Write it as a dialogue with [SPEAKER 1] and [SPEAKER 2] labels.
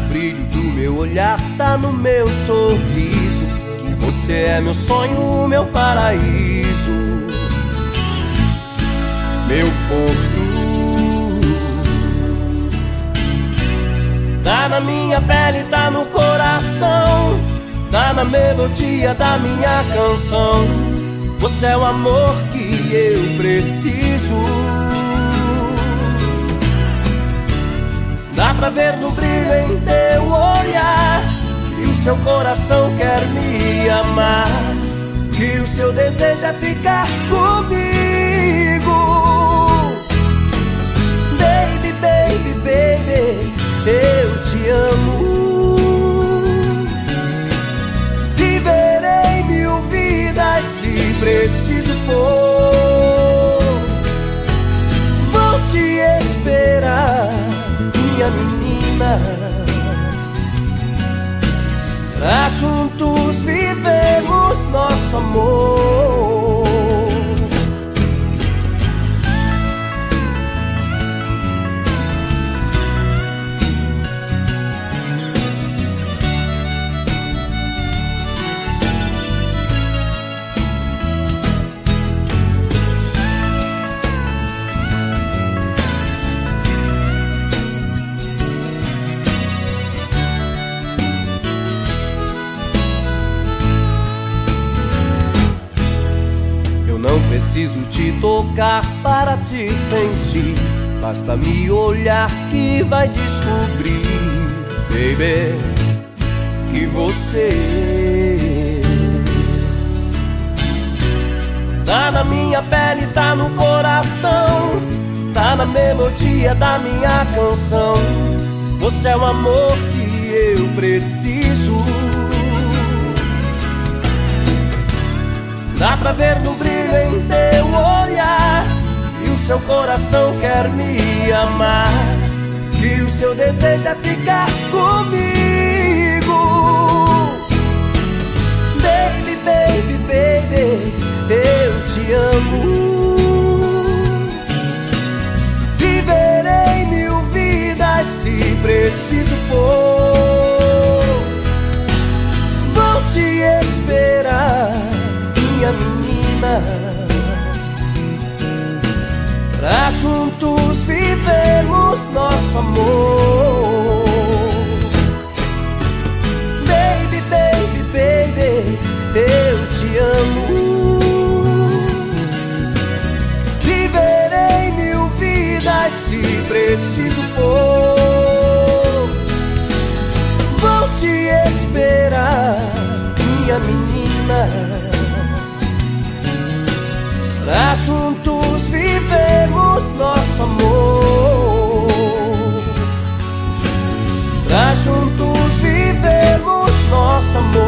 [SPEAKER 1] brilho do meu olhar, tá no meu sorriso, que você é meu sonho, meu paraíso, meu porto. Tá na minha pele, tá no coração, tá na melodia da minha canção. Você é o amor que eu preciso. Dá pra ver no brilho em teu olhar que o seu coração quer me amar, que o seu desejo é ficar comigo. Baby, baby, baby, eu te amo. Viverei 1000 vidas se preciso for. Vou te esperar, minha menina, pra juntos vivermos nosso amor. Não preciso te tocar para te sentir, basta me olhar que vai descobrir, baby, que você tá na minha pele, tá no coração, tá na melodia da minha canção. Você é o amor que eu preciso. Dá pra ver no brilho em teu olhar que o seu coração quer me amar, que o seu desejo é ficar comigo. Baby, baby, baby, eu te amo. Viverei 1000 vidas se preciso for. Vou te esperar, minha menina, pra juntos vivermos nosso amor. Baby, baby, baby, eu te amo. Viverei 1000 vidas se preciso for. Vou te esperar, minha menina, pra juntos vivermos nosso amor. Pra juntos vivermos nosso amor.